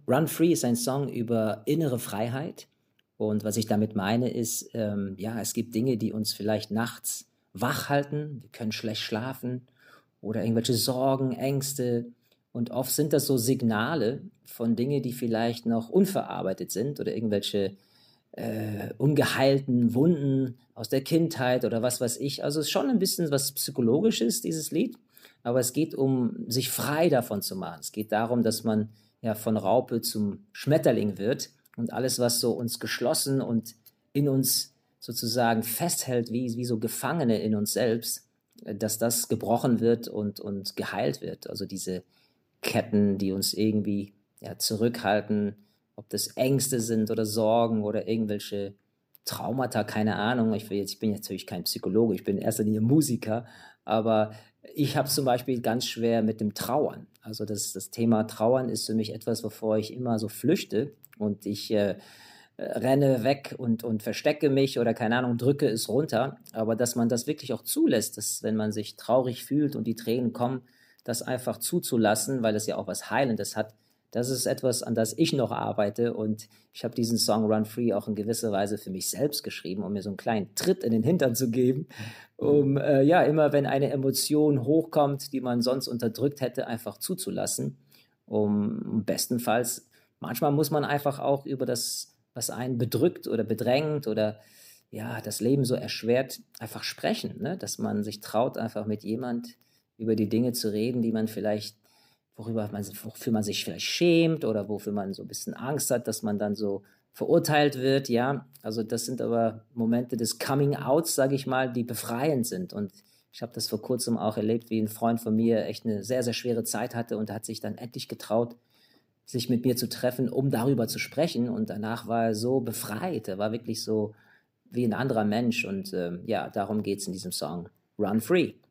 Run Free ist ein Song über innere Freiheit. Und was ich damit meine, ist, ja, es gibt Dinge, die uns vielleicht nachts wach halten. Wir können schlecht schlafen oder irgendwelche Sorgen, Ängste. Und oft sind das so Signale von Dingen, die vielleicht noch unverarbeitet sind oder irgendwelche ungeheilten Wunden aus der Kindheit oder was weiß ich. Also es ist schon ein bisschen was Psychologisches, dieses Lied. Aber es geht um, sich frei davon zu machen. Es geht darum, dass man ja von Raupe zum Schmetterling wird und alles, was so uns geschlossen und in uns sozusagen festhält, wie so Gefangene in uns selbst, dass das gebrochen wird und geheilt wird. Also diese Ketten, die uns irgendwie ja, zurückhalten, ob das Ängste sind oder Sorgen oder irgendwelche Traumata, keine Ahnung. Ich bin jetzt natürlich kein Psychologe, ich bin in erster Linie Musiker, aber ich habe zum Beispiel ganz schwer mit dem Trauern. Also das Thema Trauern ist für mich etwas, wovor ich immer so flüchte und ich renne weg und verstecke mich oder keine Ahnung, drücke es runter. Aber dass man das wirklich auch zulässt, dass wenn man sich traurig fühlt und die Tränen kommen, das einfach zuzulassen, weil es ja auch was Heilendes hat, das ist etwas, an das ich noch arbeite und ich habe diesen Song Run Free auch in gewisser Weise für mich selbst geschrieben, um mir so einen kleinen Tritt in den Hintern zu geben, um ja immer, wenn eine Emotion hochkommt, die man sonst unterdrückt hätte, einfach zuzulassen, bestenfalls, manchmal muss man einfach auch über das, was einen bedrückt oder bedrängt oder ja, das Leben so erschwert, einfach sprechen, ne? Dass man sich traut, einfach mit jemand über die Dinge zu reden, die man vielleicht wofür man sich vielleicht schämt oder wofür man so ein bisschen Angst hat, dass man dann so verurteilt wird, ja. Also das sind aber Momente des Coming-Outs, sage ich mal, die befreiend sind. Und ich habe das vor kurzem auch erlebt, wie ein Freund von mir echt eine sehr, sehr schwere Zeit hatte und hat sich dann endlich getraut, sich mit mir zu treffen, um darüber zu sprechen. Und danach war er so befreit. Er war wirklich so wie ein anderer Mensch. Und ja, darum geht's in diesem Song. Run Free.